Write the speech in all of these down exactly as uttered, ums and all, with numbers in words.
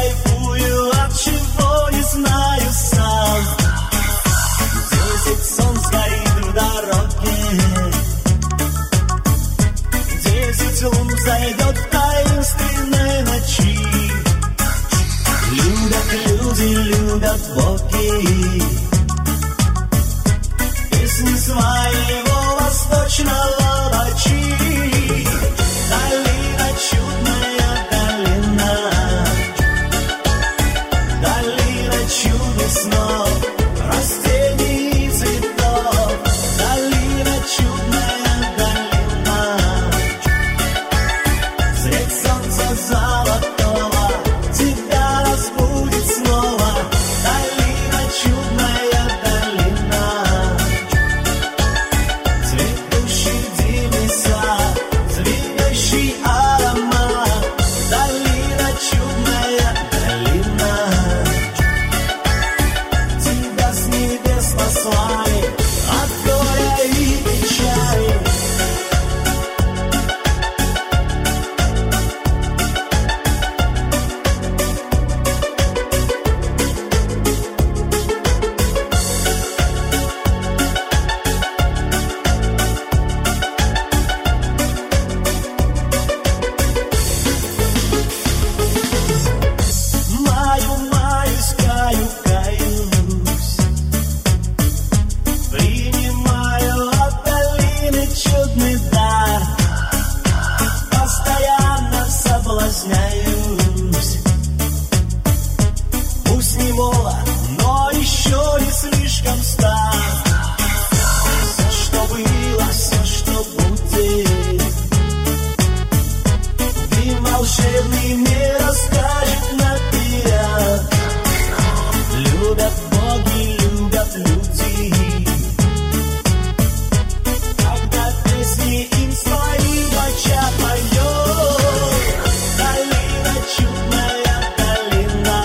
кайфую, от чего не знаю сам. Десять солнц горит в дороге, десять лун зайдет в таинственной ночи. Любят люди, любят боги песни своего восточного ночи. Долина, чудная долина, долина чудных снов, растений и цветов. Долина, чудная долина, свет солнца золотого тебя разбудит снова. Долина, чудная долина, цветущий дивный сад, звенящий аромат. Долина, чудная долина, тебя с небес послали от горя и печали. Маю, маюсь, каю, каюсь, принимаю от долины чудный дар, постоянно соблазняюсь. Пусть не молод, но еще не слишком стар. Все, что было, все, что будет, и волшебный мне расскажет наперед. Любят боги, любят люди, когда песни им свои в очах поет. Долина, чудная долина,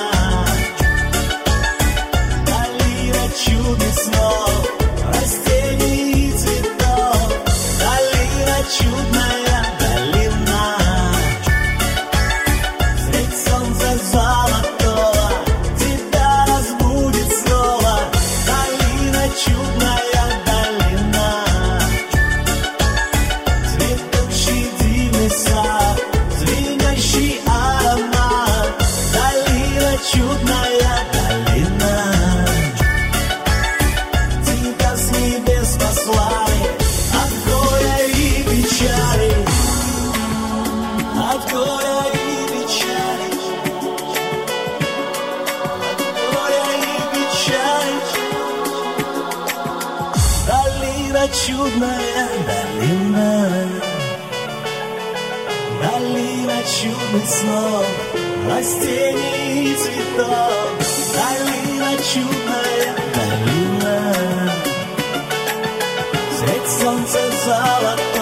долина чудных снов, растений и цветов. Долина, чудная долина, свет солнца золотого тебя разбудит снова. Долина, чудная долина, цветущий дивный сад, звенящий аромат. Долина, чудная долина, тебя с небес послали от горя и печали, от горя и печали, от горя и печали. Долина, чудная долина, долина чудных снов, растений и цветов. Долина, чудная долина, свет солнца золотого